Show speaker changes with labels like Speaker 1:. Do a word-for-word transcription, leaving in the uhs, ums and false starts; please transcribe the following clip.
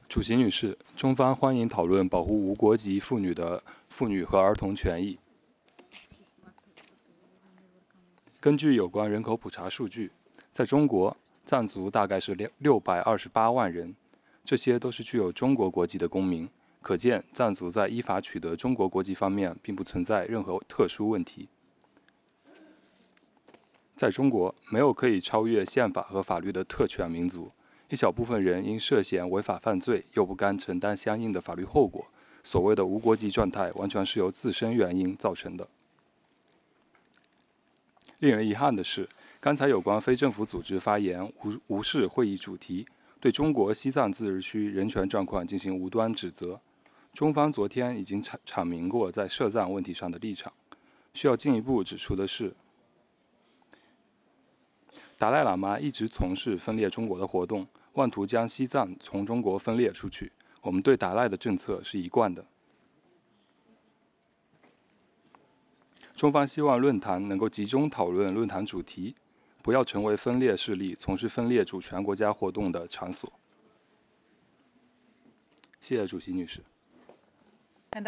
Speaker 1: 主席女士，中方欢迎讨论保护无国籍妇女的妇女和儿童权益。根据有关人口普查数据，在中国，藏族大概是六百二十八万人，这些都是具有中国国籍的公民。可见，藏族在依法取得中国国籍方面并不存在任何特殊问题。在中国，没有可以超越宪法和法律的特权民族。一小部分人因涉嫌违法犯罪，又不甘承担相应的法律后果，所谓的无国籍状态完全是由自身原因造成的。令人遗憾的是，刚才有关非政府组织发言无无视会议主题，对中国西藏自治区人权状况进行无端指责。中方昨天已经阐阐明过在涉藏问题上的立场。需要进一步指出的是，达赖喇嘛一直从事分裂中国的活动，妄图将西藏从中国分裂出去。我们对达赖的政策是一贯的。中方希望论坛能够集中讨论论坛主题，不要成为分裂势力从事分裂主权国家活动的场所。谢谢主席女士。